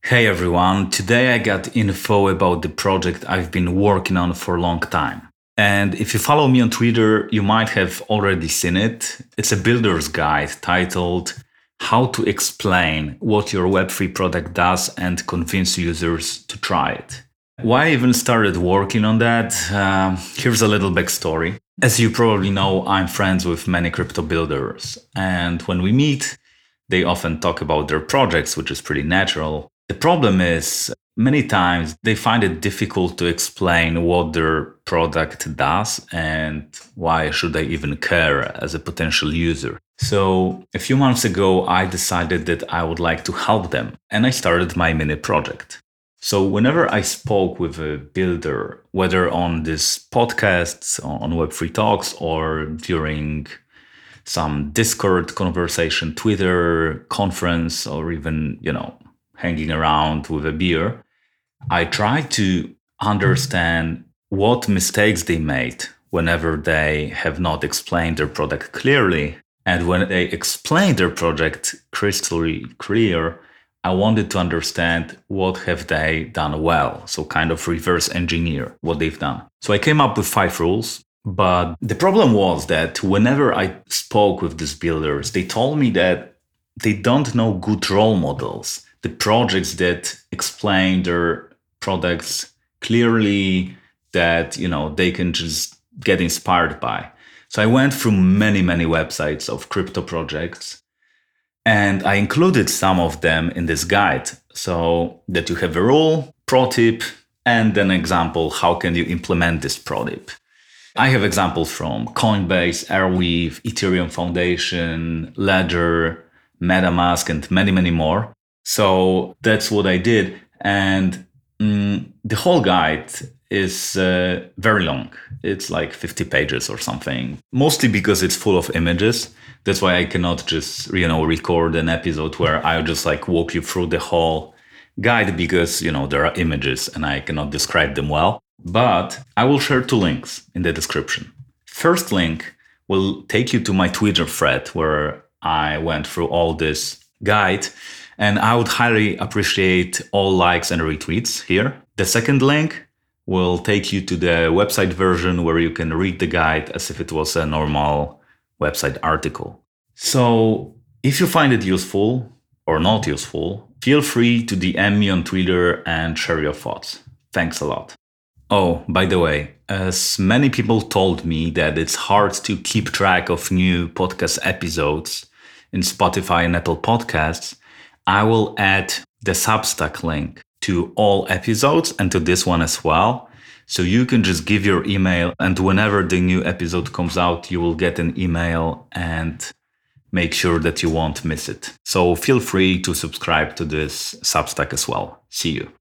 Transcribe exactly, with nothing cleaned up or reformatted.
Hey everyone, today I got info about the project I've been working on for a long time. And if you follow me on Twitter, you might have already seen it. It's a builder's guide titled How to Explain What Your Web three Product Does and Convince Users to Try It. Why I even started working on that? Uh, here's a little backstory. As you probably know, I'm friends with many crypto builders. And when we meet, they often talk about their projects, which is pretty natural. The problem is, many times they find it difficult to explain what their product does and why should they even care as a potential user. So a few months ago, I decided that I would like to help them, and I started my mini project. So whenever I spoke with a builder, whether on these podcasts, on Web three Talks, or during some Discord conversation, Twitter conference, or even, you know, hanging around with a beer, I try to understand what mistakes they made whenever they have not explained their product clearly. And when they explain their project crystal clear, I wanted to understand what have they done well. So kind of reverse engineer what they've done. So I came up with five rules. But the problem was that whenever I spoke with these builders, they told me that they don't know good role models, the projects that explain their products clearly, that, you know, they can just get inspired by. So I went through many, many websites of crypto projects, and I included some of them in this guide so that you have a rule, pro tip, and an example, how can you implement this pro tip. I have examples from Coinbase, Arweave, Ethereum Foundation, Ledger, MetaMask, and many, many more. So that's what I did. And mm, the whole guide is uh, very long. It's like fifty pages or something, mostly because it's full of images. That's why I cannot just, you know, record an episode where I'll just like walk you through the whole guide because, you know, there are images and I cannot describe them well. But I will share two links in the description. First link will take you to my Twitter thread where I went through all this guide, and I would highly appreciate all likes and retweets here. The second link will take you to the website version where you can read the guide as if it was a normal website article. So if you find it useful or not useful, feel free to D M me on Twitter and share your thoughts. Thanks a lot. Oh, by the way, as many people told me that it's hard to keep track of new podcast episodes in Spotify and Apple Podcasts, I will add the Substack link to all episodes and to this one as well. So you can just give your email, and whenever the new episode comes out, you will get an email and make sure that you won't miss it. So feel free to subscribe to this Substack as well. See you.